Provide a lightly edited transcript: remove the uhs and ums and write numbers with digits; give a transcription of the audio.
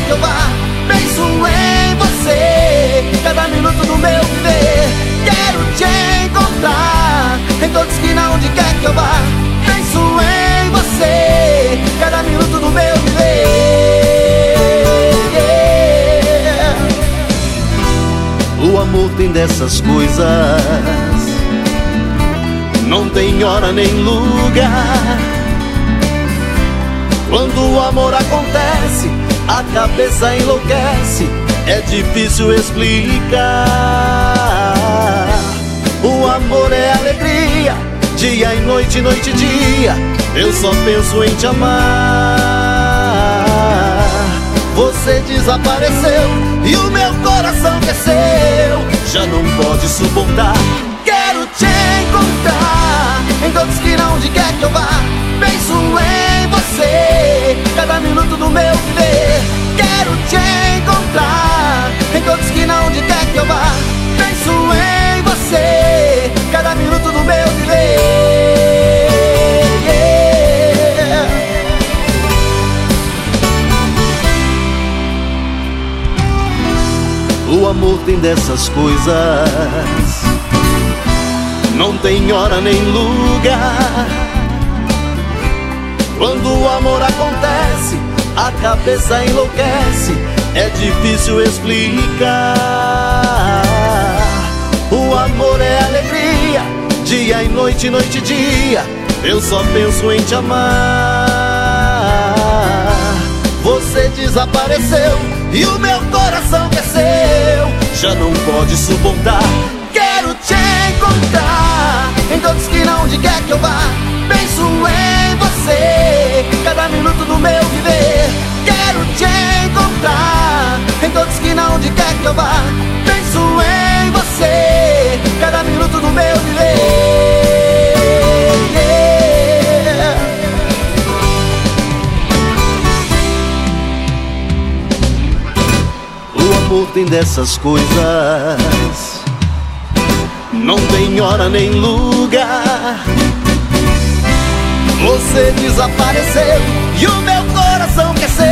que eu vá, penso em você. Cada minuto do meu viver, quero te encontrar em toda esquina, onde quer que eu vá, penso em você. Cada minuto do meu viver. O amor tem dessas coisas, não tem hora nem lugar. Quando o amor acontece, a cabeça enlouquece, é difícil explicar. O amor é alegria, dia e noite, noite e dia, eu só penso em te amar. Você desapareceu e o meu coração que é seu já não pode suportar. Quero te encontrar em toda esquina, onde quer que eu vá, penso em você. Cada minuto do meu viver, quero te encontrar em toda esquina, onde quer que eu vá, penso em você. Cada minuto do meu viver. O amor tem dessas coisas, não tem hora nem lugar. Quando o amor acontece, a cabeça enlouquece, é difícil explicar. O amor é alegria, dia e noite, noite e dia, eu só penso em te amar. Você desapareceu e o meu coração que é seu já não pode suportar. Quero te encontrar em toda esquina, onde quer que eu vá, penso em você. Cada minuto do meu viver, quero te encontrar em toda esquina, onde quer que eu vá, penso em você. Cada minuto do meu viver. O amor tem dessas coisas, não tem hora nem lugar. Você desapareceu e o meu coração que é seu